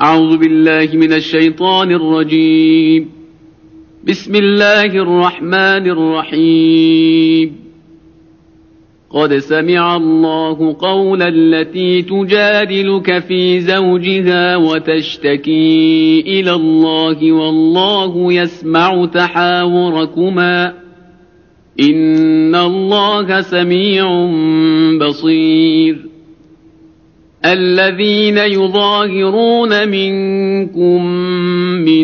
أعوذ بالله من الشيطان الرجيم. بسم الله الرحمن الرحيم. قد سمع الله قول التي تجادلك في زوجها وتشتكي إلى الله والله يسمع تحاوركما إن الله سميع بصير. الذين يظاهرون منكم من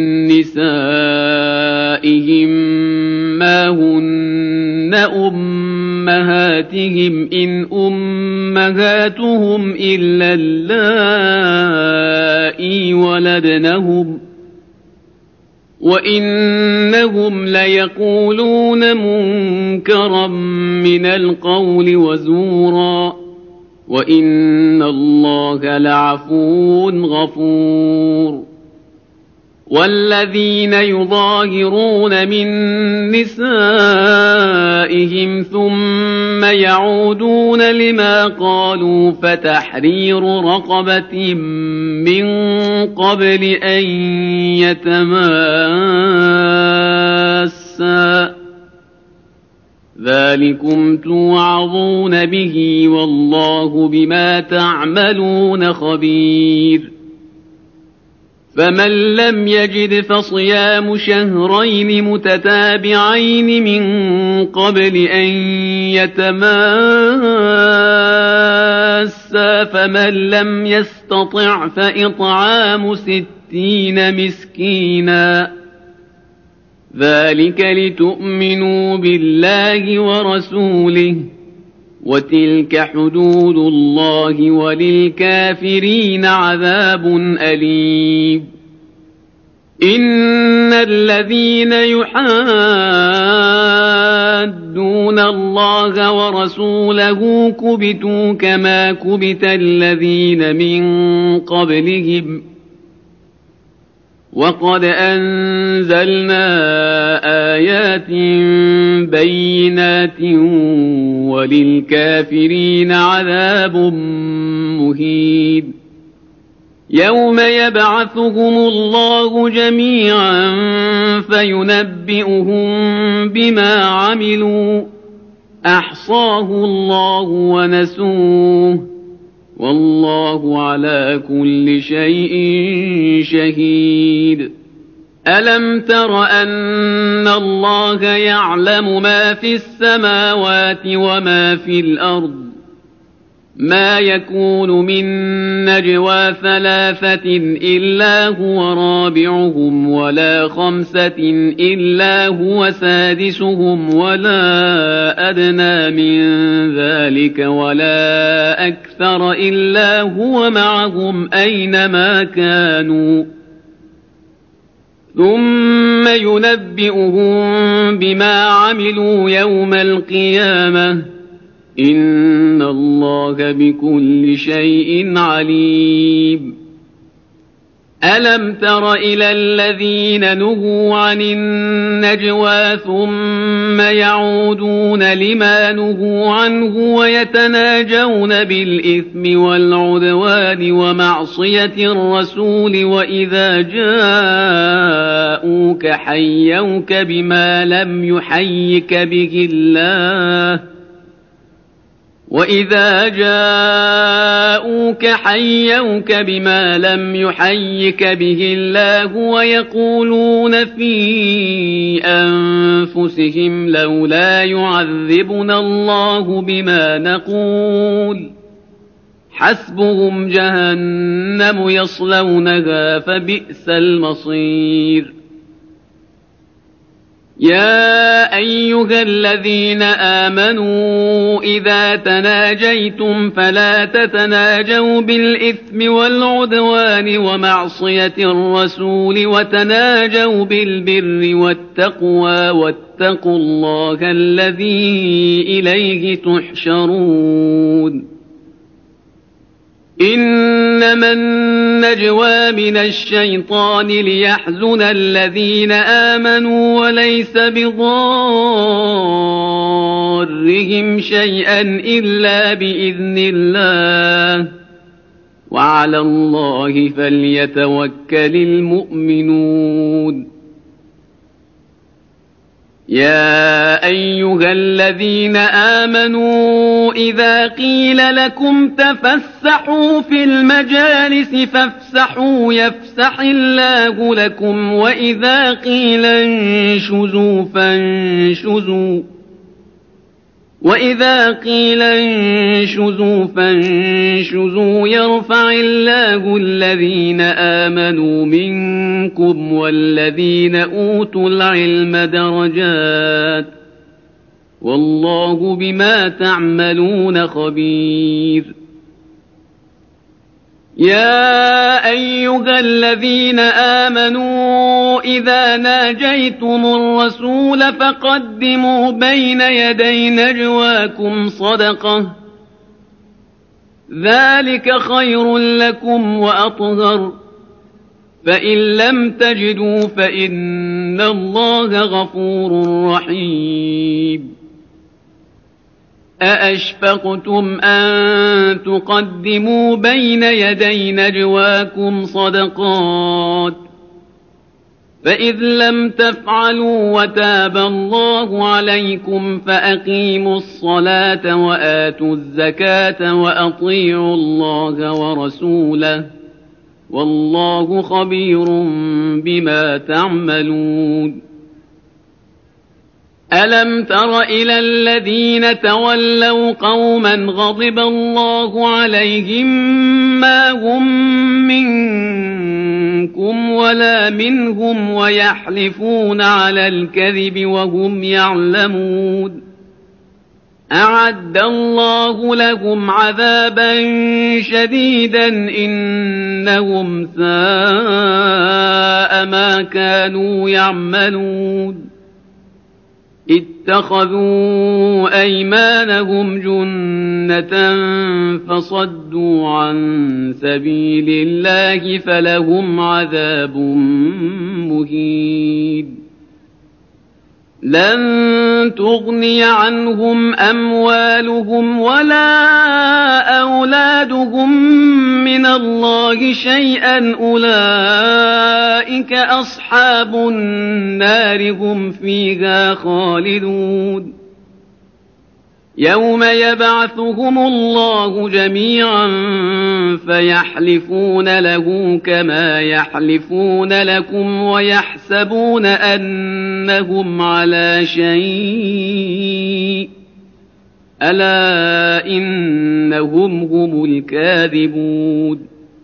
نسائهم ما هن أمهاتهم إن أمهاتهم إلا اللائي ولدنهم وإنهم ليقولون منكرا من القول وزورا وإن الله لعفو غفور. والذين يظاهرون من نسائهم ثم يعودون لما قالوا فتحرير رقبة من قبل أن يتماسا ذلكم توعظون به والله بما تعملون خبير. فمن لم يجد فصيام شهرين متتابعين من قبل أن يتماسا فمن لم يستطع فإطعام 60 مسكينا ذلك لتؤمنوا بالله ورسوله وتلك حدود الله وللكافرين عذاب أليم. إن الذين يحادون الله ورسوله كبتوا كما كبت الذين من قبلهم وقد أنزلنا آيات بينات وللكافرين عذاب مهين. يوم يبعثهم الله جميعا فينبئهم بما عملوا أحصاه الله ونسوه والله على كل شيء شهيد. ألم تر أن الله يعلم ما في السماوات وما في الأرض ما يكون من نجوى 3 إلا هو رابعهم ولا 5 إلا هو سادسهم ولا أدنى من ذلك ولا أكثر إلا هو معهم أينما كانوا ثم ينبئهم بما عملوا يوم القيامة إن الله بكل شيء عليم. ألم تر إلى الذين نهوا عن النجوى ثم يعودون لما نهوا عنه ويتناجون بالإثم والعدوان ومعصية الرسول وإذا جاءوك حيوك بما لم يحيك به الله ويقولون في أنفسهم لولا يعذبنا الله بما نقول حسبهم جهنم يصلونها فبئس المصير. يا أيها الذين آمنوا إذا تناجيتم فلا تتناجوا بالإثم والعدوان ومعصية الرسول وتناجوا بالبر والتقوى واتقوا الله الذي إليه تحشرون. إنما النجوى من الشيطان ليحزن الذين آمنوا وليس بضارهم شيئا إلا بإذن الله وعلى الله فليتوكل المؤمنون يا أيها الذين آمنوا إذا قيل لكم تفسحوا في المجالس فافسحوا يفسح الله لكم وإذا قيل انشزوا فانشزوا يرفع الله الذين آمنوا منكم والذين أوتوا العلم درجات والله بما تعملون خبير يا أيها الذين آمنوا إذا ناجيتم الرسول فقدموا بين يدي نجواكم صدقة ذلك خير لكم وأطهر فإن لم تجدوا فإن الله غفور رحيم أأشفقتم أن تقدموا بين يدي نجواكم صدقات فإذ لم تفعلوا وتاب الله عليكم فأقيموا الصلاة وآتوا الزكاة وأطيعوا الله ورسوله والله خبير بما تعملون ألم تر إلى الذين تولوا قوما غضب الله عليهم ما هم منكم ولا منهم ويحلفون على الكذب وهم يعلمون أعد الله لهم عذابا شديدا إنهم ساء ما كانوا يعملون اتخذوا أيمانهم جنة فصدوا عن سبيل الله فلهم عذاب مهين لن تغني عنهم أموالهم ولا أولادهم من الله شيئا أولئك أصحاب النار هم فيها خالدون يوم يبعثهم الله جميعا فيحلفون له كما يحلفون لكم ويحسبون أنهم على شيء ألا إنهم هم الكاذبون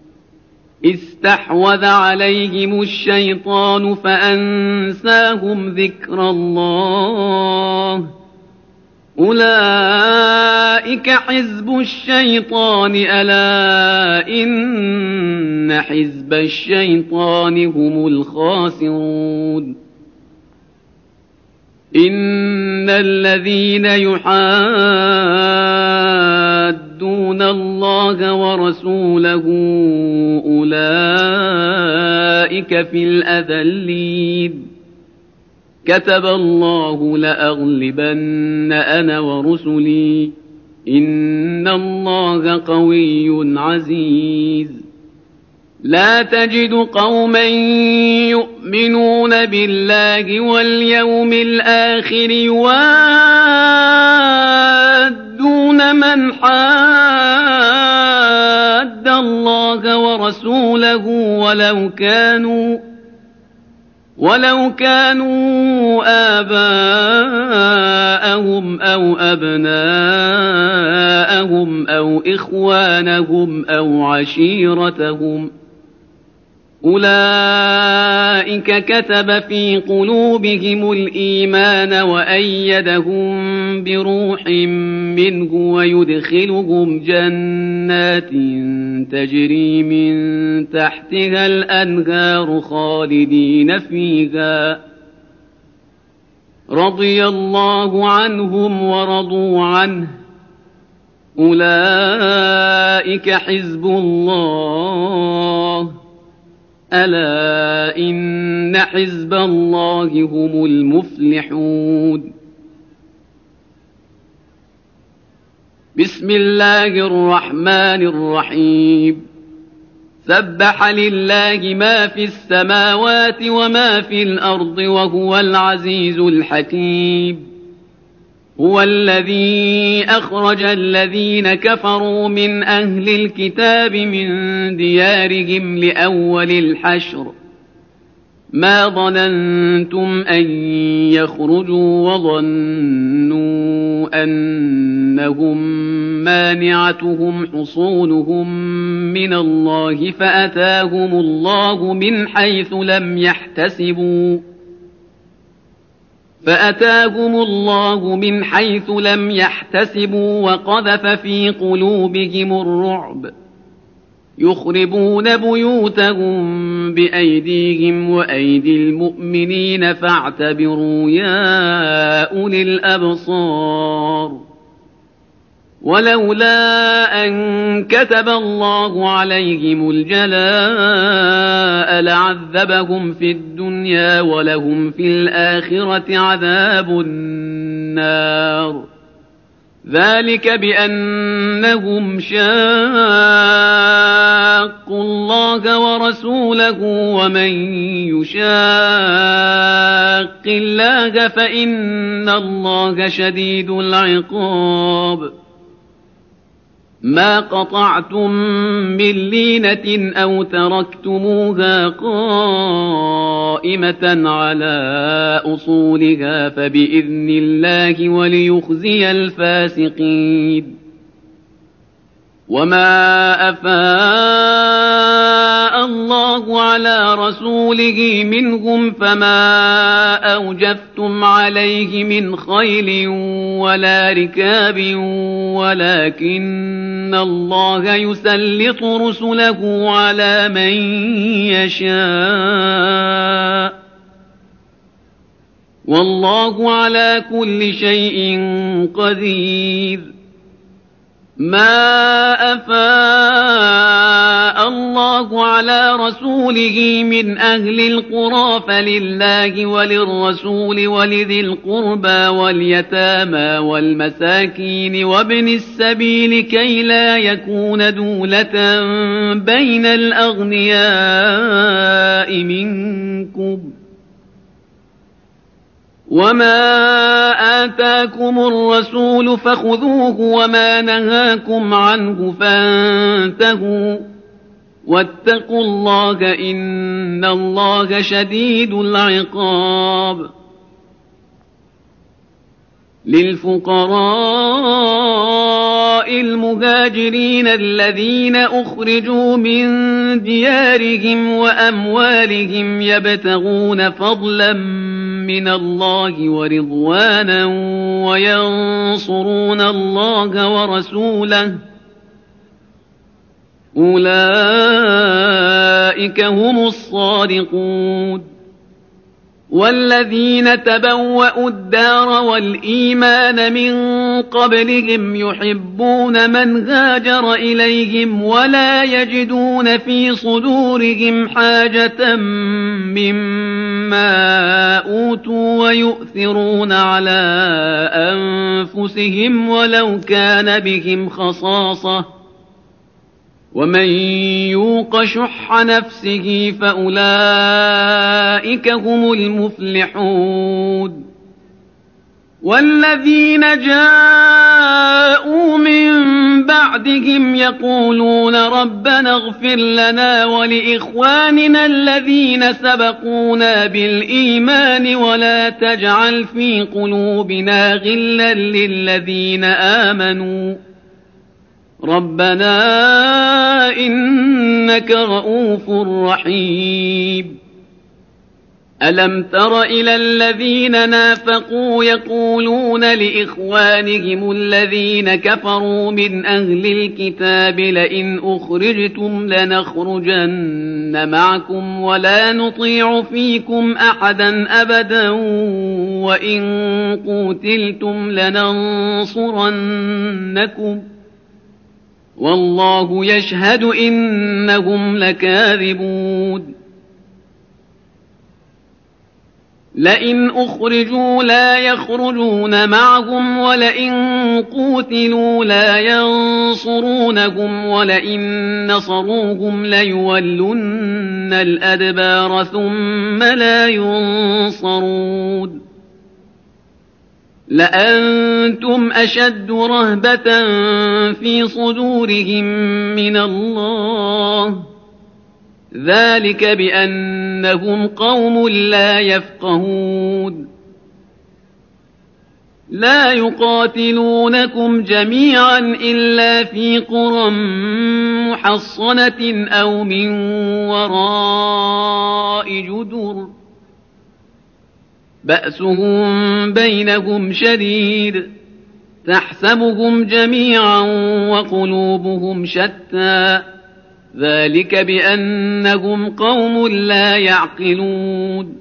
استحوذ عليهم الشيطان فأنساهم ذكر الله أولئك حزب الشيطان ألا إن حزب الشيطان هم الخاسرون إن الذين يحادون الله ورسوله أولئك في الأذلين كتب الله لأغلبن أنا ورسلي إن الله قوي عزيز لا تجد قوما يؤمنون بالله واليوم الآخر يوادون من حاد الله ورسوله ولو كانوا آباءهم أو أبناءهم أو إخوانهم أو عشيرتهم أولئك كتب في قلوبهم الإيمان وأيدهم بروح منه ويدخلهم جنات تجري من تحتها الأنهار خالدين فيها رضي الله عنهم ورضوا عنه أولئك حزب الله ألا إن حزب الله هم المفلحون بسم الله الرحمن الرحيم سبح لله ما في السماوات وما في الأرض وهو العزيز الحكيم هو الذي أخرج الذين كفروا من أهل الكتاب من ديارهم لأول الحشر ما ظننتم أن يخرجوا وظنوا أنهم مانعتهم حصونهم من الله فأتاهم الله من حيث لم يحتسبوا وقذف في قلوبهم الرعب يخربون بيوتهم بأيديهم وأيدي المؤمنين فاعتبروا يا أولي الأبصار ولولا أن كتب الله عليهم الجلاء لعذبهم في الدنيا ولهم في الآخرة عذاب النار ذلك بأنهم شاقوا الله ورسوله ومن يشاق الله فإن الله شديد العقاب ما قطعتم من لينة أو تركتموها قائمة على أصولها فبإذن الله وليخزي الفاسقين وما أفاء الله على رسوله منهم فما أوجفتم عليه من خيل ولا ركاب ولكن الله يسلط رسله على من يشاء والله على كل شيء قدير ما أفاء الله على رسوله من أهل القرى فلله وللرسول ولذي القربى واليتامى والمساكين وابن السبيل كي لا يكون دولة بين الأغنياء منكم وما آتاكم الرسول فخذوه وما نهاكم عنه فانتهوا واتقوا الله إن الله شديد العقاب للفقراء المهاجرين الذين أخرجوا من ديارهم وأموالهم يبتغون فضلا من الله ورضوانا وينصرون الله ورسوله أولئك هم الصادقون والذين تبوأوا الدار والإيمان من قبلهم يحبون من هاجر إليهم ولا يجدون في صدورهم حاجة مما أوتوا ويؤثرون على أنفسهم ولو كان بهم خصاصة ومن يوق شح نفسه فأولئك هم المفلحون والذين جاءوا من بعدهم يقولون ربنا اغفر لنا ولإخواننا الذين سبقونا بالإيمان ولا تجعل في قلوبنا غلا للذين آمنوا ربنا إنك رؤوف رحيم ألم تر إلى الذين نافقوا يقولون لإخوانهم الذين كفروا من أهل الكتاب لئن أخرجتم لنخرجن معكم ولا نطيع فيكم أحدا أبدا وإن قوتلتم لننصرنكم والله يشهد إنهم لكاذبون لئن أخرجوا لا يخرجون معهم ولئن قوتلوا لا ينصرونهم ولئن نصروهم ليولن الأدبار ثم لا ينصرون لأنتم أشد رهبة في صدورهم من الله ذلك بأنهم قوم لا يفقهون لا يقاتلونكم جميعا إلا في قرى محصنة أو من وراء جدر بأسهم بينهم شديد تحسبهم جميعا وقلوبهم شتى ذلك بأنهم قوم لا يعقلون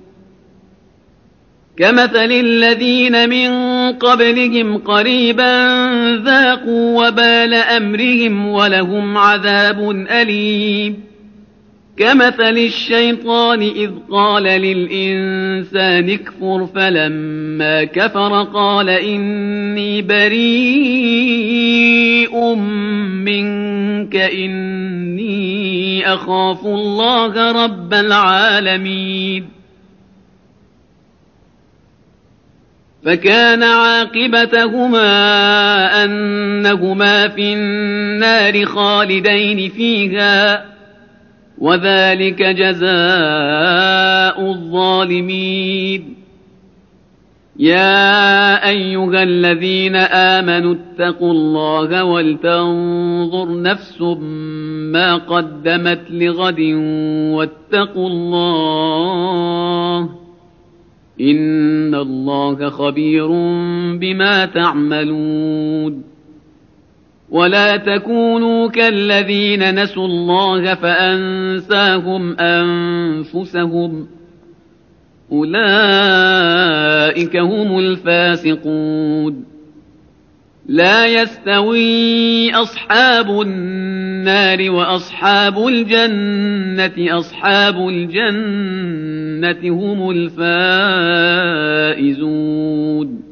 كمثل الذين من قبلهم قريبا ذاقوا وبال أمرهم ولهم عذاب أليم كمثل الشيطان إذ قال للإنسان اكفر فلما كفر قال إني بريء منك إني أخاف الله رب العالمين فكان عاقبتهما أنهما في النار خالدين فيها وذلك جزاء الظالمين يا أيها الذين آمنوا اتقوا الله ولتنظر نفس ما قدمت لغد واتقوا الله إن الله خبير بما تعملون ولا تكونوا كالذين نسوا الله فأنساهم أنفسهم أولئك هم الفاسقون لا يستوي أصحاب النار وأصحاب الجنة أصحاب الجنة هم الفائزون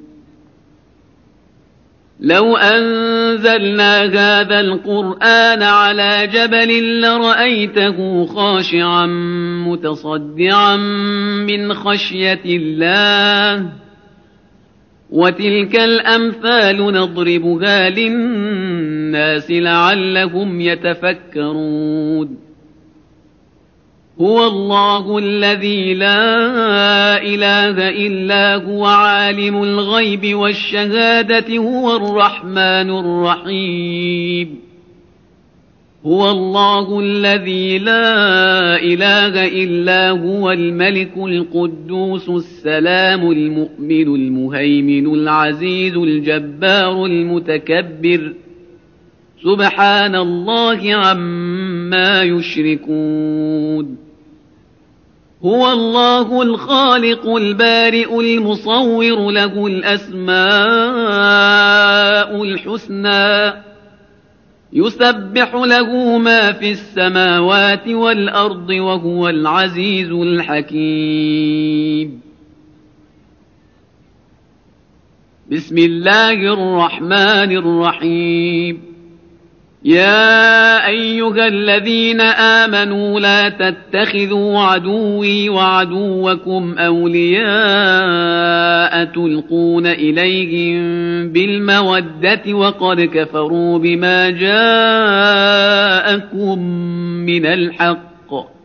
لو أنزلنا هذا القرآن على جبل لرأيته خاشعا متصدعا من خشية الله وتلك الأمثال نضربها للناس لعلهم يتفكرون هو الله الذي لا إله إلا هو عالم الغيب والشهادة هو الرحمن الرحيم هو الله الذي لا إله إلا هو الملك القدوس السلام المؤمن المهيمن العزيز الجبار المتكبر سبحان الله عما يشركون هو الله الخالق البارئ المصور له الأسماء الحسنى يسبح له ما في السماوات والأرض وهو العزيز الحكيم بسم الله الرحمن الرحيم يا أيها الذين آمنوا لا تتخذوا عدوي وعدوكم أولياء تلقون إليهم بالمودة وقد كفروا بما جاءكم من الحق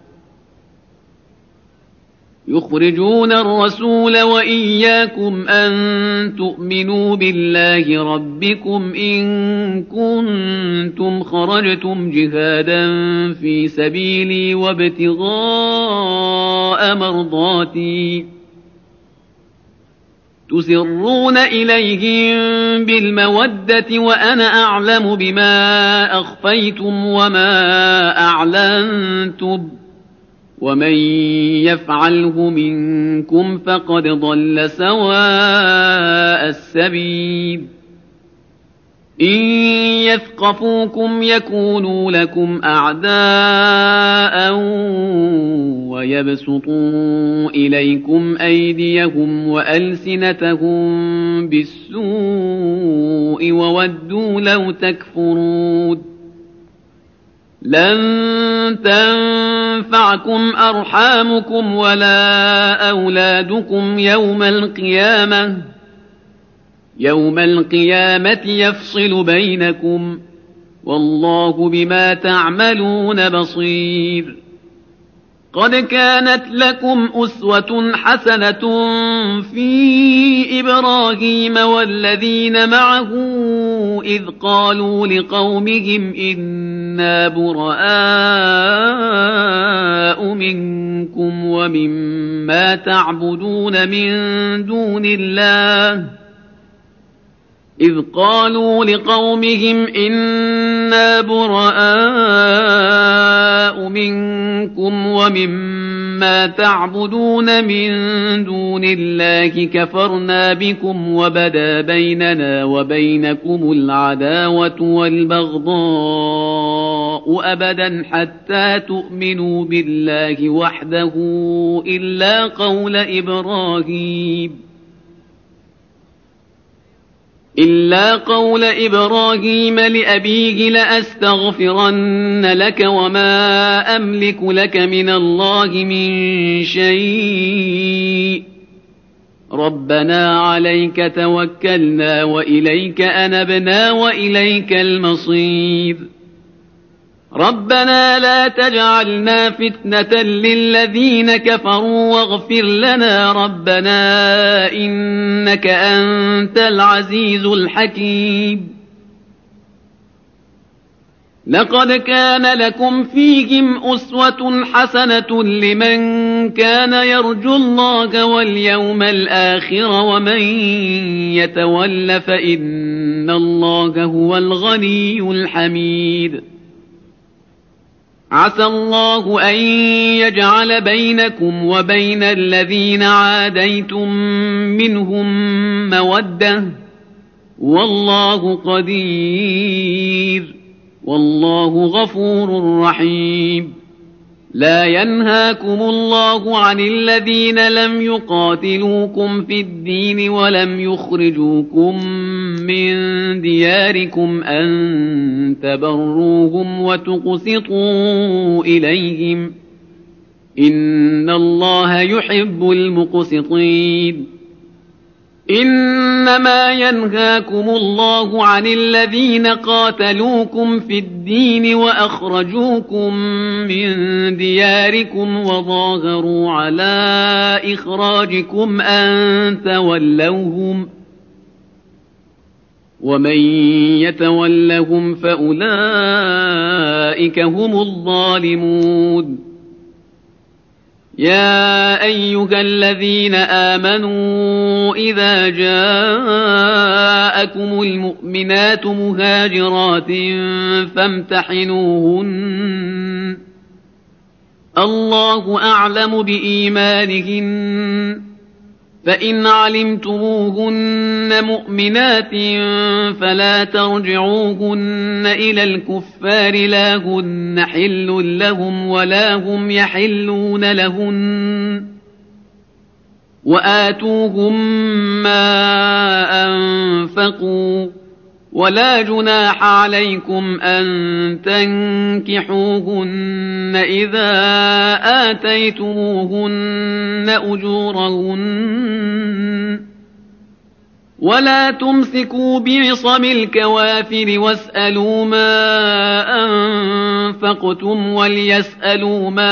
يخرجون الرسول وإياكم أن تؤمنوا بالله ربكم إن كنتم خرجتم جهادا في سبيلي وابتغاء مرضاتي تسرون إليهم بالمودة وأنا أعلم بما أخفيتم وما أعلنتم ومن يفعله منكم فقد ضل سواء السبيل إن يثقفوكم يكونوا لكم أعداء ويبسطوا إليكم أيديهم وألسنتهم بالسوء وودوا لو تكفرون لن تنفعكم أرحامكم ولا أولادكم يوم القيامة يفصل بينكم والله بما تعملون بصير قد كانت لكم أسوة حسنة في إبراهيم والذين معه إذ قالوا لقومهم إنا براء منكم ومما تعبدون من دون الله إذ قالوا لقومهم إنا براء منكم ومما تعبدون من دون الله كفرنا بكم وبدا بيننا وبينكم العداوة والبغضاء أبدا حتى تؤمنوا بالله وحده إلا قول إبراهيم لأبيه لأستغفرن لك وما أملك لك من الله من شيء ربنا عليك توكلنا وإليك أنبنا وإليك المصير ربنا لا تجعلنا فتنة للذين كفروا واغفر لنا ربنا إنك أنت العزيز الحكيم لقد كان لكم فيهم أسوة حسنة لمن كان يرجو الله واليوم الآخر ومن يتول فإن الله هو الغني الحميد عسى الله أن يجعل بينكم وبين الذين عاديتم منهم مودة والله قدير والله غفور رحيم لا ينهاكم الله عن الذين لم يقاتلوكم في الدين ولم يخرجوكم من دياركم أن تبروهم وتقسطوا إليهم إن الله يحب المقسطين إنما ينهاكم الله عن الذين قاتلوكم في الدين وأخرجوكم من دياركم وظاهروا على إخراجكم أن تولوهم ومن يتولهم فأولئك هم الظالمون يا أيها الذين آمنوا إذا جاءكم المؤمنات مهاجرات فامتحنوهن الله أعلم بإيمانهن فإن علمتموهن مؤمنات فلا ترجعوهن إلى الكفار لا هن حل لهم ولا هم يحلون لهن وآتوهم ما أنفقوا ولا جناح عليكم أن تنكحوهن إذا آتيتموهن أجورهن ولا تمسكوا بعصم الكوافر واسألوا ما أنفقتم وليسألوا ما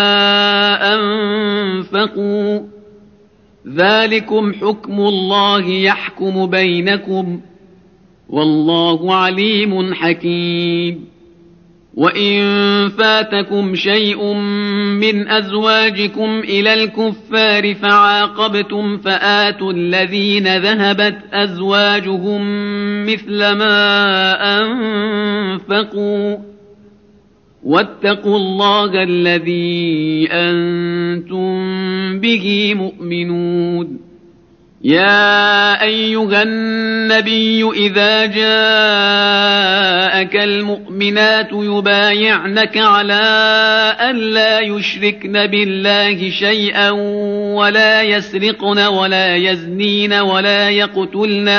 أنفقوا ذلكم حكم الله يحكم بينكم والله عليم حكيم وإن فاتكم شيء من أزواجكم إلى الكفار فعاقبتم فآتوا الذين ذهبت أزواجهم مثل ما أنفقوا واتقوا الله الذي أنتم به مؤمنون يا أيها النبي إذا جاءك المؤمنات يبايعنك على أن لا يشركن بالله شيئا ولا يسرقن ولا يزنين ولا يقتلن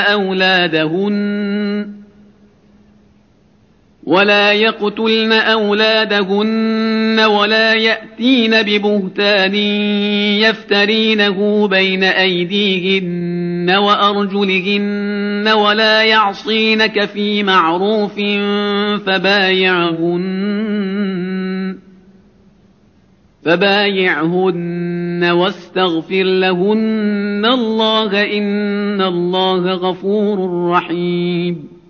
أولادهن ولا يأتين ببهتان يفترينه بين أيديهن وأرجلهن ولا يعصينك في معروف فبايعهن واستغفر لهن الله إن الله غفور رحيم.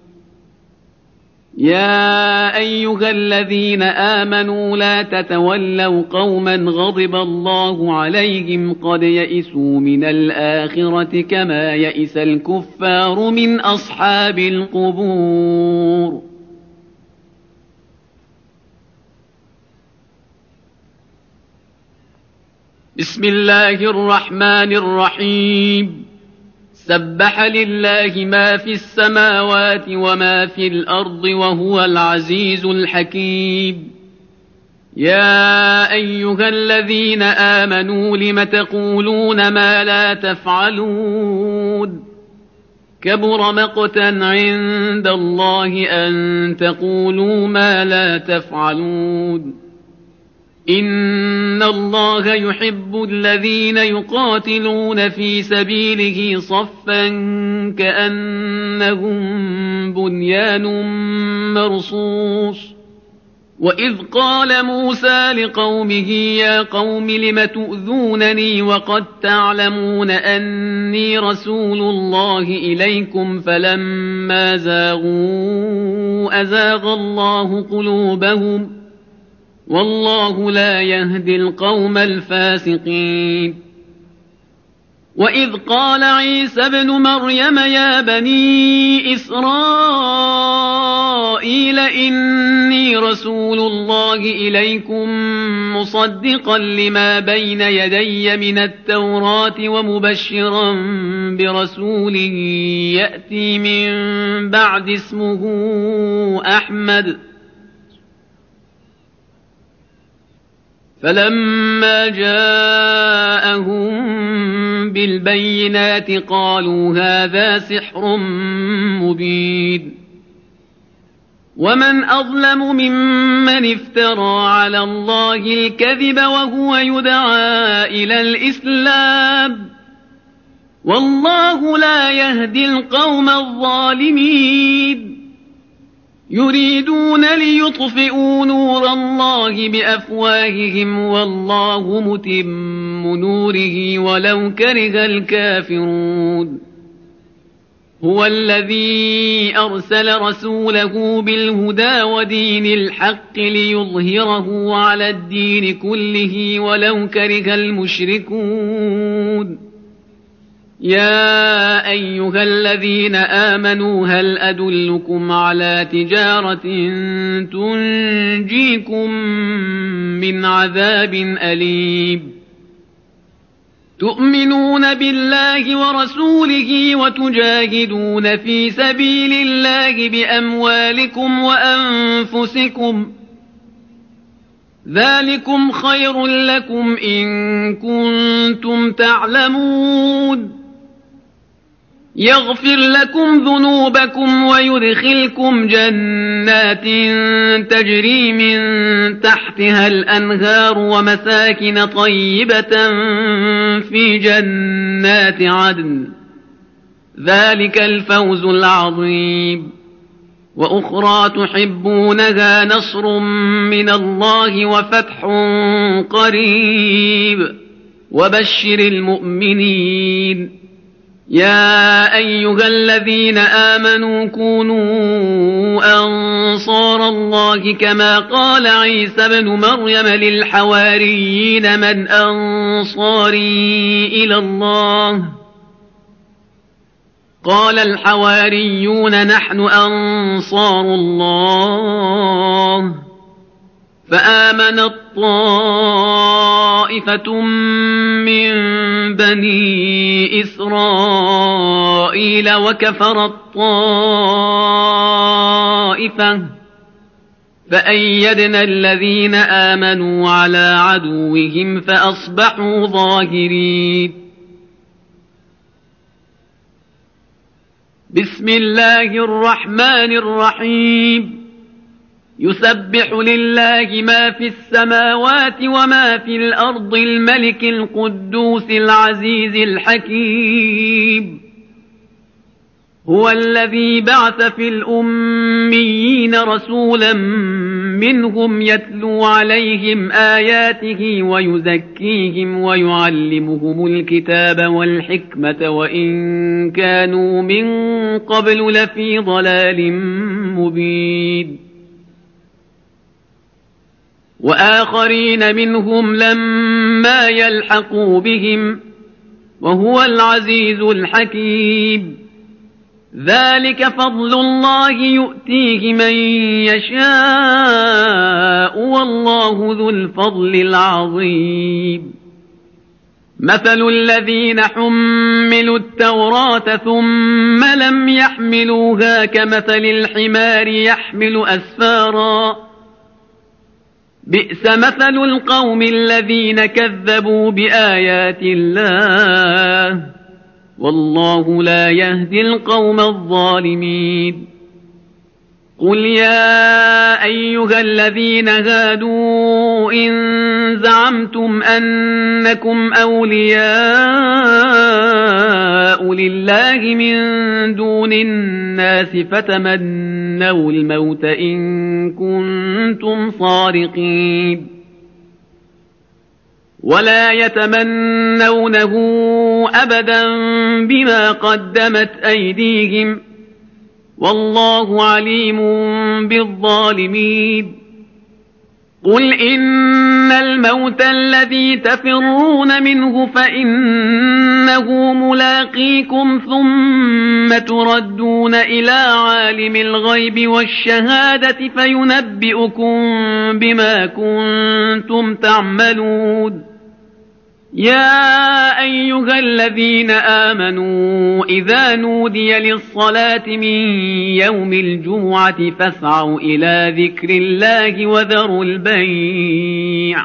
يا أيها الذين آمنوا لا تتولوا قوما غضب الله عليهم قد يئسوا من الآخرة كما يئس الكفار من أصحاب القبور. بسم الله الرحمن الرحيم. سبح لله ما في السماوات وما في الأرض وهو العزيز الحكيم. يا أيها الذين آمنوا لم تقولون ما لا تفعلون كبر مقتا عند الله أن تقولوا ما لا تفعلون. إن الله يحب الذين يقاتلون في سبيله صفا كأنهم بنيان مرصوص. وإذ قال موسى لقومه يا قوم لم تؤذونني وقد تعلمون أني رسول الله إليكم فلما زاغوا أزاغ الله قلوبهم والله لا يهدي القوم الفاسقين. وإذ قال عيسى ابن مريم يا بني إسرائيل إني رسول الله إليكم مصدقا لما بين يدي من التوراة ومبشرا برسول يأتي من بعد اسمه أحمد. فلما جاءهم بالبينات قالوا هذا سحر مبين. ومن أظلم ممن افترى على الله الكذب وهو يدعى إلى الإسلام والله لا يهدي القوم الظالمين. يريدون ليطفئوا نور الله بأفواههم والله متم نوره ولو كره الكافرون. هو الذي أرسل رسوله بالهدى ودين الحق ليظهره على الدين كله ولو كره المشركون. يا أيها الذين آمنوا هل أدلكم على تجارة تنجيكم من عذاب أليم. تؤمنون بالله ورسوله وتجاهدون في سبيل الله بأموالكم وأنفسكم ذلكم خير لكم إن كنتم تعلمون. يغفر لكم ذنوبكم ويدخلكم جنات تجري من تحتها الأنهار ومساكن طيبة في جنات عدن ذلك الفوز العظيم. وأخرى تحبونها نصر من الله وفتح قريب وبشر المؤمنين. يا أيها الذين آمنوا كونوا أنصار الله كما قال عيسى ابن مريم للحواريين من أنصاري إلى الله قال الحواريون نحن أنصار الله فآمنت طائفة من بني إسرائيل وكفرت طائفة فأيدنا الذين آمنوا على عدوهم فأصبحوا ظاهرين. بسم الله الرحمن الرحيم. يسبح لله ما في السماوات وما في الأرض الملك القدوس العزيز الحكيم. هو الذي بعث في الأميين رسولا منهم يتلو عليهم آياته ويزكيهم ويعلمهم الكتاب والحكمة وإن كانوا من قبل لفي ضلال مبين. وآخرين منهم لما يلحقوا بهم وهو العزيز الحكيم. ذلك فضل الله يؤتيه من يشاء والله ذو الفضل العظيم. مثل الذين حملوا التوراة ثم لم يحملوها كمثل الحمار يحمل أسفارا بئس مثل القوم الذين كذبوا بآيات الله والله لا يهدي القوم الظالمين. قل يا أيها الذين هادوا إن زعمتم أنكم أولياء لله من دون الناس فتمنوا الموت إن كنتم صادقين ولا يتمنونه أبدا بما قدمت أيديهم والله عليم بالظالمين. قل إن الموت الذي تفرون منه فإنه ملاقيكم ثم تردون إلى عالم الغيب والشهادة فينبئكم بما كنتم تعملون. يا أيها الذين آمنوا إذا نودي للصلاة من يوم الجمعة فاسعوا إلى ذكر الله وذروا البيع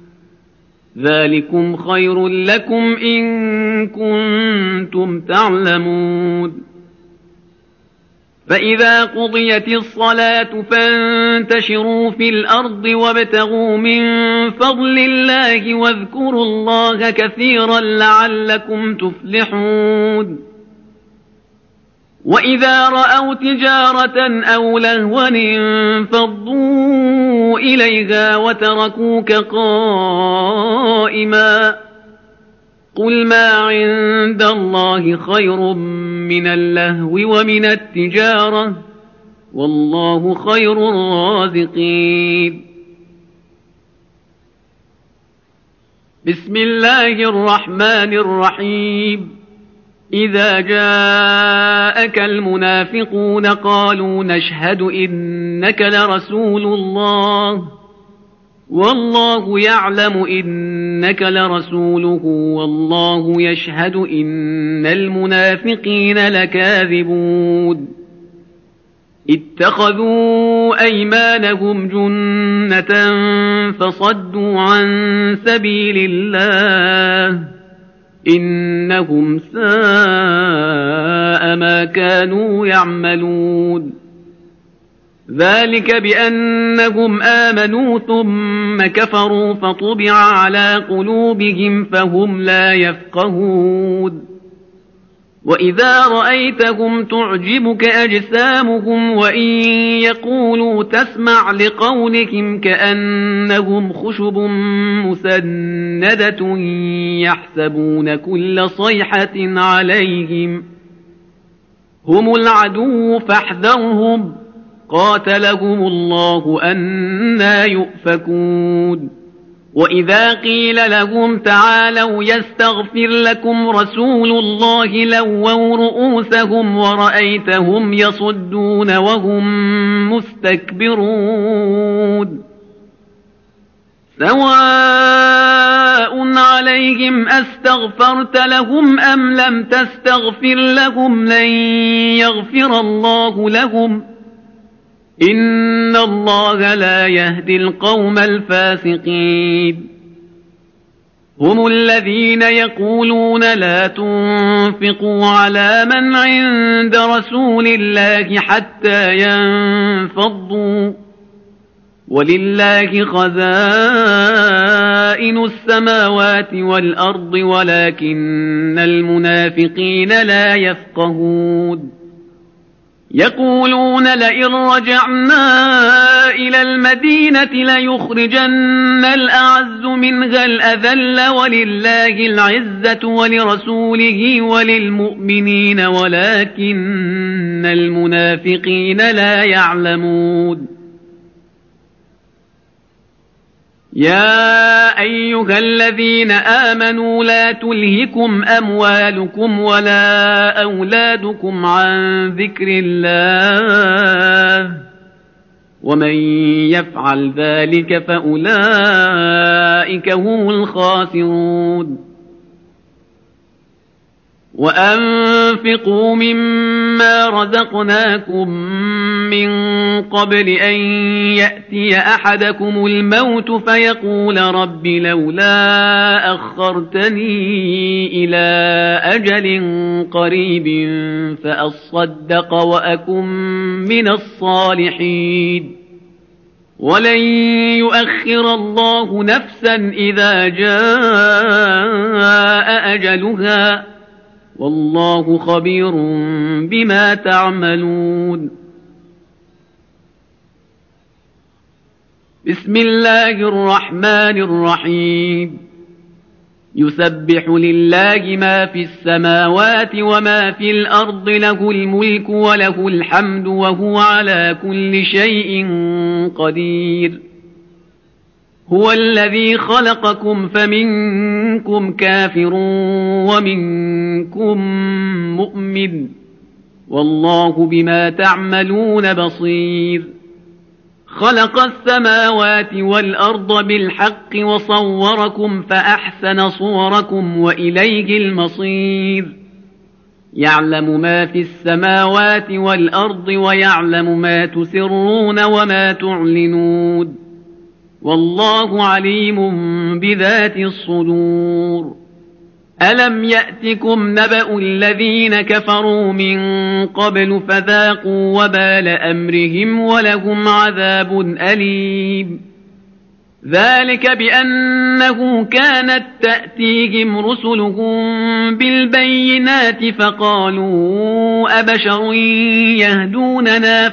ذلكم خير لكم إن كنتم تعلمون. فإذا قضيت الصلاة فانتشروا في الأرض وابتغوا من فضل الله واذكروا الله كثيرا لعلكم تفلحون. وإذا رأوا تجارة أو لهوا انفضوا إليها وتركوك قائما قل ما عند الله خير من اللهو ومن التجارة والله خير الرازقين. بسم الله الرحمن الرحيم. إذا جاءك المنافقون قالوا نشهد إنك لرسول الله والله يعلم إنك لرسوله والله يشهد إن المنافقين لكاذبون. اتخذوا أيمانهم جنة فصدوا عن سبيل الله إنهم ساء ما كانوا يعملون. ذلك بأنهم آمنوا ثم كفروا فطبع على قلوبهم فهم لا يفقهون. وإذا رأيتهم تعجبك أجسامهم وإن يقولوا تسمع لقولهم كأنهم خشب مسندة يحسبون كل صيحة عليهم هم العدو فاحذرهم قاتلهم الله أنى يؤفكون. وإذا قيل لهم تعالوا يستغفر لكم رسول الله لووا رؤوسهم ورأيتهم يصدون وهم مستكبرون. سواء عليهم أستغفرت لهم أم لم تستغفر لهم لن يغفر الله لهم إن الله لا يهدي القوم الفاسقين هم الذين يقولون لا تنفقوا على من عند رسول الله حتى ينفضوا ولله خزائن السماوات والأرض ولكن المنافقين لا يفقهون يقولون لئن رجعنا إلى المدينة ليخرجن الأعز منها الأذل ولله العزة ولرسوله وللمؤمنين ولكن المنافقين لا يعلمون يا أيها الذين آمنوا لا تلهكم أموالكم ولا أولادكم عن ذكر الله ومن يفعل ذلك فأولئك هم الخاسرون وأنفقوا مما رزقناكم من قبل أن يأتي أحدكم الموت فيقول رب لولا أخرتني إلى أجل قريب فأصدق وأكن من الصالحين ولن يؤخر الله نفسا إذا جاء أجلها والله خبير بما تعملون بسم الله الرحمن الرحيم يسبح لله ما في السماوات وما في الأرض له الملك وله الحمد وهو على كل شيء قدير هو الذي خلقكم فمنكم كافر ومنكم مؤمن والله بما تعملون بصير خلق السماوات والأرض بالحق وصوركم فأحسن صوركم وإليه المصير يعلم ما في السماوات والأرض ويعلم ما تسرون وما تعلنون والله عليم بذات الصدور ألم يأتكم نبأ الذين كفروا من قبل فذاقوا وبال أمرهم ولهم عذاب أليم ذلك بأنه كانت تأتيهم رسلهم بالبينات فقالوا أبشر يهدوننا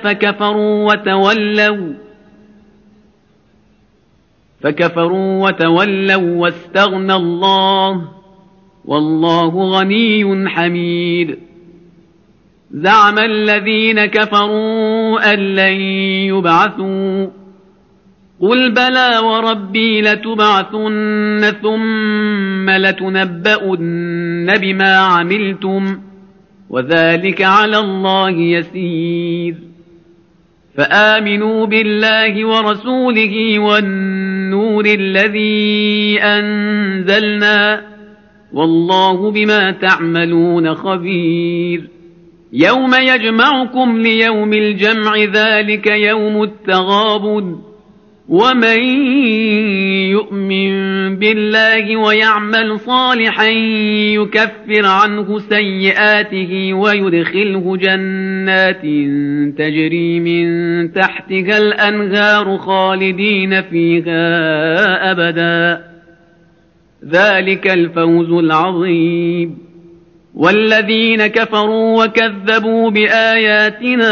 فكفروا وتولوا واستغنى الله والله غني حميد زعم الذين كفروا أن لن يبعثوا قل بلى وربي لتبعثن ثم لتنبؤن بما عملتم وذلك على الله يسير فآمنوا بالله ورسوله والنور الذي أنزلنا والله بما تعملون خبير يوم يجمعكم ليوم الجمع ذلك يوم التغابن ومن يؤمن بالله ويعمل صالحا يكفر عنه سيئاته ويدخله جنات تجري من تحتها الأنهار خالدين فيها أبدا ذلك الفوز العظيم والذين كفروا وكذبوا بآياتنا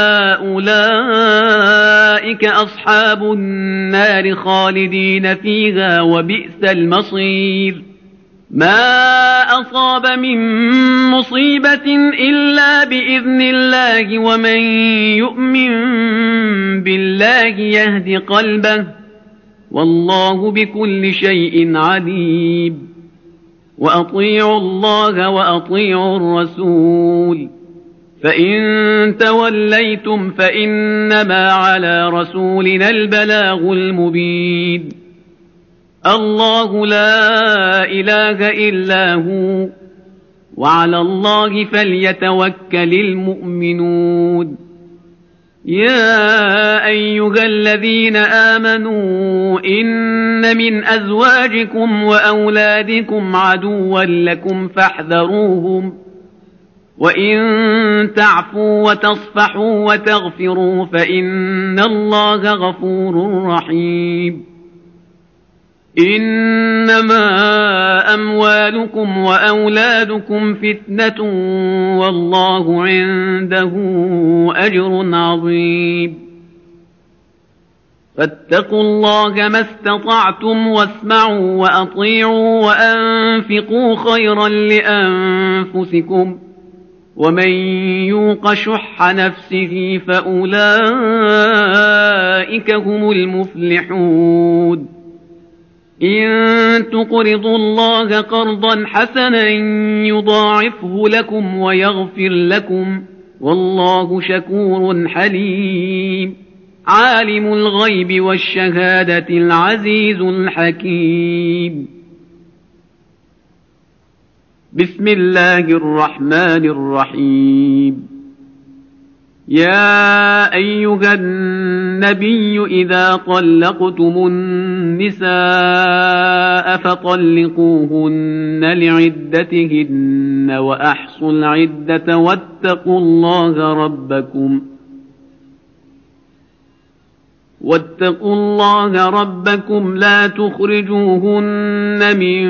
أولئك أصحاب النار خالدين فيها وبئس المصير ما أصاب من مصيبة إلا بإذن الله ومن يؤمن بالله يهد قلبه والله بكل شيء عليم وأطيعوا الله وأطيعوا الرسول فإن توليتم فإنما على رسولنا البلاغ المبين الله لا إله إلا هو وعلى الله فليتوكل المؤمنون يا أيها الذين آمنوا إن من أزواجكم وأولادكم عدوا لكم فاحذروهم وإن تعفوا وتصفحوا وتغفروا فإن الله غفور رحيم إنما أموالكم وأولادكم فتنة والله عنده أجر عظيم فاتقوا الله ما استطعتم واسمعوا وأطيعوا وأنفقوا خيرا لأنفسكم ومن يوق شح نفسه فأولئك هم المفلحون إن تقرضوا الله قرضا حسنا يضاعفه لكم ويغفر لكم والله شكور حليم عالم الغيب والشهادة العزيز الحكيم بسم الله الرحمن الرحيم يا أيها النبي إذا طلقتم النساء فطلقوهن لعدتهن وأحصوا العدة واتقوا الله ربكم لا تخرجوهن من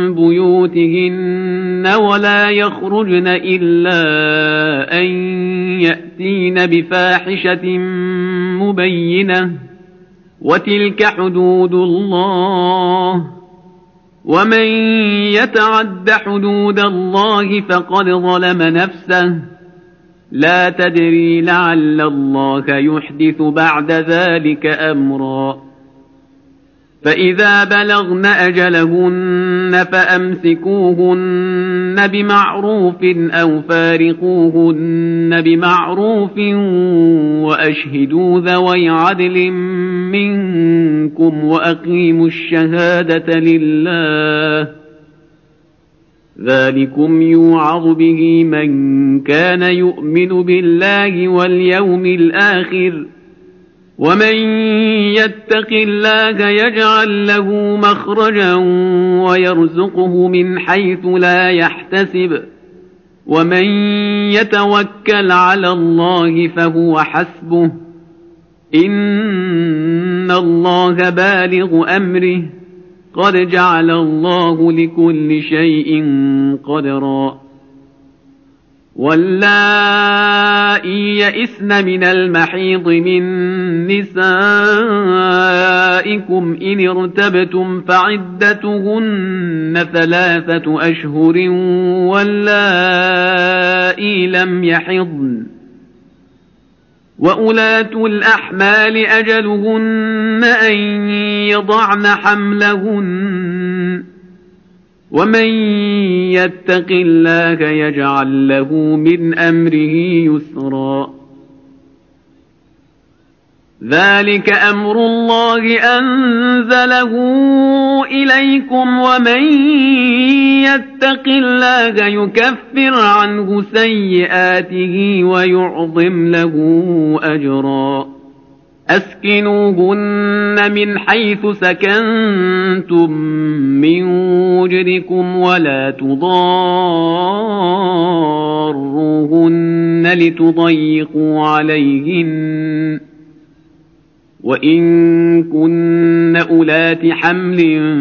بيوتهن ولا يخرجن إلا أن يأتين بفاحشة مبينة وتلك حدود الله ومن يتعد حدود الله فقد ظلم نفسه لا تدري لعل الله يحدث بعد ذلك أمرا فإذا بلغن أجلهن فأمسكوهن بمعروف أو فارقوهن بمعروف وأشهدوا ذوي عدل منكم وأقيموا الشهادة لله ذلكم يوعظ به من كان يؤمن بالله واليوم الآخر ومن يتق الله يجعل له مخرجا ويرزقه من حيث لا يحتسب ومن يتوكل على الله فهو حسبه إن الله بالغ أمره قد جعل الله لكل شيء قدرا واللائي يئسن من المحيض من نسائكم إن ارتبتم فعدتهن 3 أشهر واللائي لم يحضن وأولاة الأحمال أجلهن أن يضعن حملهن ومن يتق الله يجعل له من أمره يسرا ذلك أمر الله أنزله إليكم ومن يتق الله يكفر عنه سيئاته ويعظم له أجرا أسكنوهن من حيث سكنتم من وجدكم ولا تضاروهن لتضيقوا عليهن وإن كن أولات حمل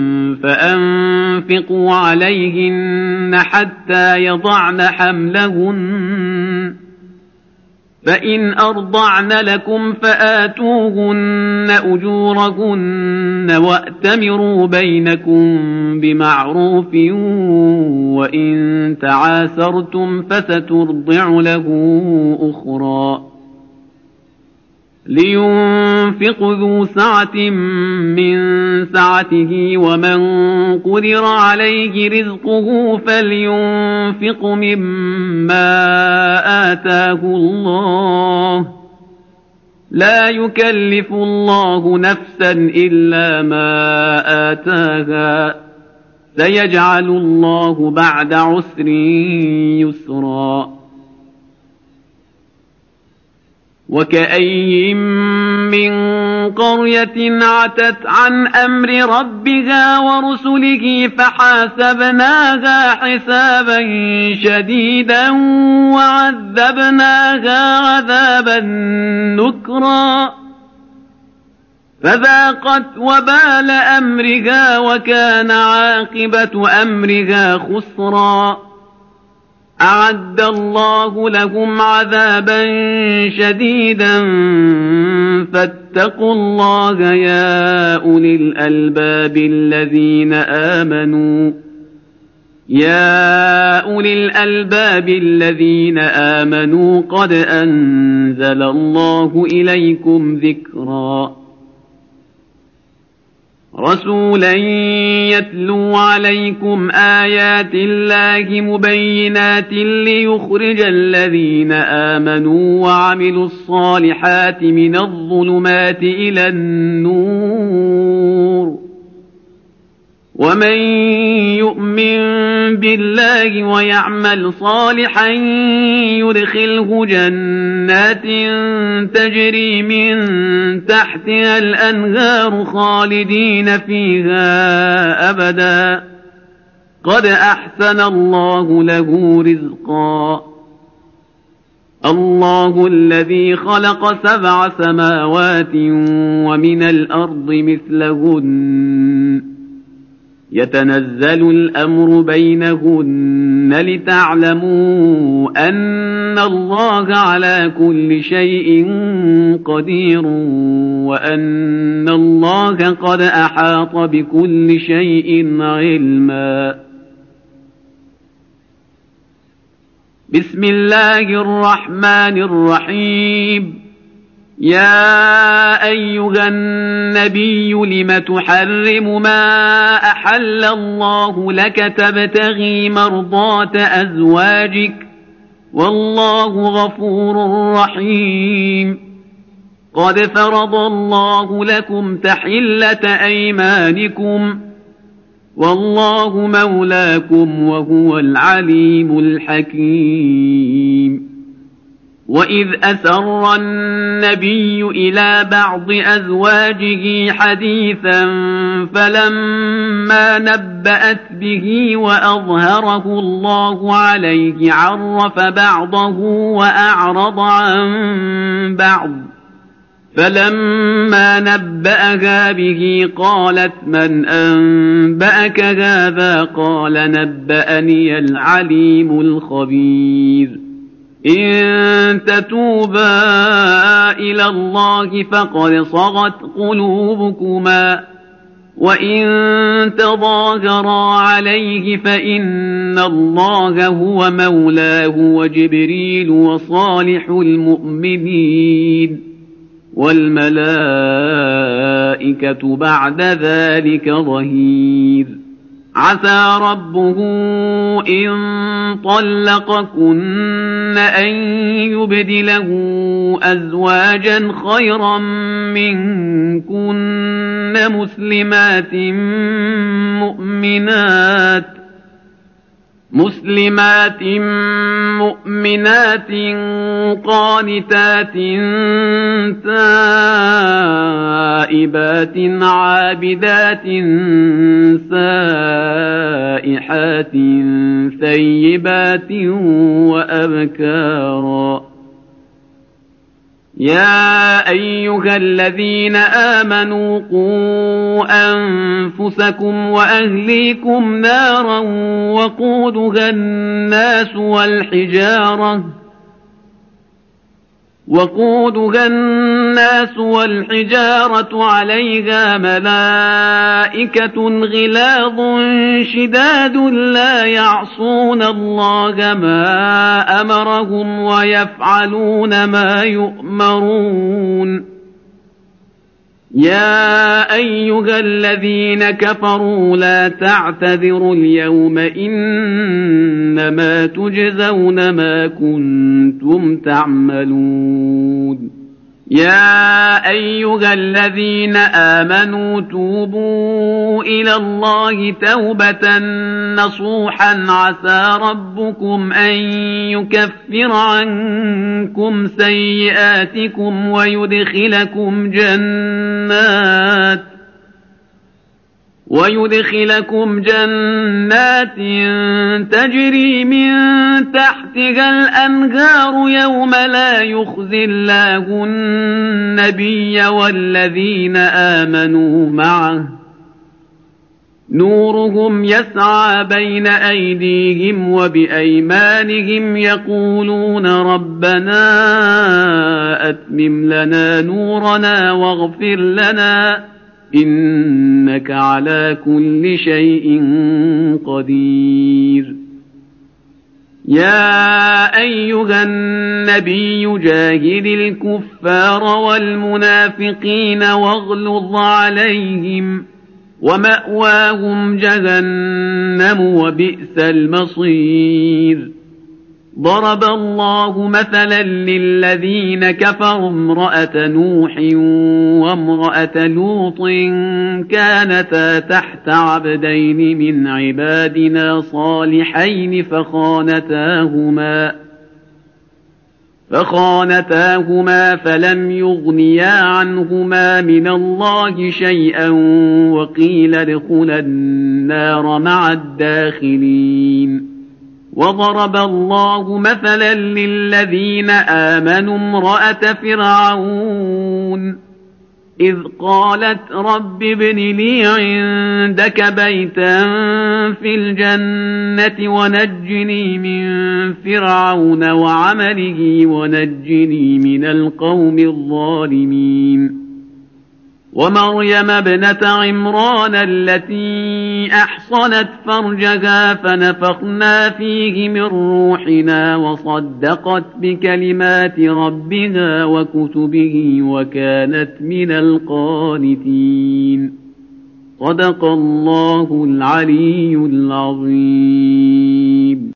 فأنفقوا عليهن حتى يضعن حملهن فإن أرضعن لكم فآتوهن أجورهن وأتمروا بينكم بمعروف وإن تعاسرتم فسترضع له أخرى لينفق ذو سعة من سعته ومن قدر عليه رزقه فلينفق مما آتاه الله لا يكلف الله نفسا إلا ما آتاها سيجعل الله بعد عسر يسرا وكأي من قرية عتت عن أمر ربها ورسله فحاسبناها حسابا شديدا وعذبناها عذابا نكرا فذاقت وبال أمرها وكان عاقبة أمرها خسرا أعد الله لهم عذابا شديدا فاتقوا الله يا أولي الألباب الذين آمنوا قد أنزل الله إليكم ذكرا رسولا يتلو عليكم آيات الله مبينات ليخرج الذين آمنوا وعملوا الصالحات من الظلمات إلى النور ومن يؤمن بالله ويعمل صالحا يدخله جنات تجري من تحتها الأنهار خالدين فيها أبدا قد أحسن الله له رزقا الله الذي خلق 7 سماوات ومن الأرض مثلهن يتنزل الأمر بينهن لتعلموا أن الله على كل شيء قدير وأن الله قد أحاط بكل شيء علما بسم الله الرحمن الرحيم يا أيها النبي لم تحرم ما أحل الله لك تبتغي مرضات أزواجك والله غفور رحيم قد فرض الله لكم تحلة أيمانكم والله مولاكم وهو العليم الحكيم وإذ أسر النبي إلى بعض أزواجه حديثا فلما نبأت به وأظهره الله عليه عرف بعضه وأعرض عن بعض فلما نبأها به قالت من أنبأك هذا قال نبأني العليم الخبير إن تتوبا إلى الله فقد صغت قلوبكما وإن تظاهرا عليه فإن الله هو مولاه وجبريل وصالح المؤمنين والملائكة بعد ذلك ظهير عسى ربه إن طلقكن أن يبدله أزواجا خيرا منكن مسلمات مؤمنات قانتات تائبات عابدات سائحات ثيبات وأبكارا يا أيها الذين آمنوا قوا أنفسكم وأهليكم نارا وقودها الناس والحجارة عليها ملائكة غلاظ شداد لا يعصون الله ما أمرهم ويفعلون ما يؤمرون يا أيها الذين كفروا لا تعتذروا اليوم إنما تجزون ما كنتم تعملون يا أيها الذين آمنوا توبوا إلى الله توبة نصوحا عسى ربكم أن يكفر عنكم سيئاتكم ويدخلكم جنات تجري من تحتها الأنهار يوم لا يخزي الله النبي والذين آمنوا معه نورهم يسعى بين أيديهم وبأيمانهم يقولون ربنا أتمم لنا نورنا واغفر لنا إنك على كل شيء قدير. يا أيها النبي جاهد الكفار والمنافقين واغلظ عليهم ومأواهم جهنم وبئس المصير. ضرب الله مثلا للذين كفروا امرأة نوح وامرأة لوط كانتا تحت عبدين من عبادنا صالحين فخانتاهما فلم يغنيا عنهما من الله شيئا وقيل ادخلا النار مع الداخلين. وضرب الله مثلا للذين آمنوا امرأة فرعون إذ قالت رب ابن لي عندك بيتا في الجنة ونجني من فرعون وعمله ونجني من القوم الظالمين. ومريم ابنة عمران التي أحصنت فرجها فنفخنا فيه من روحنا وصدقت بكلمات ربها وكتبه وكانت من القانتين. صدق الله العلي العظيم.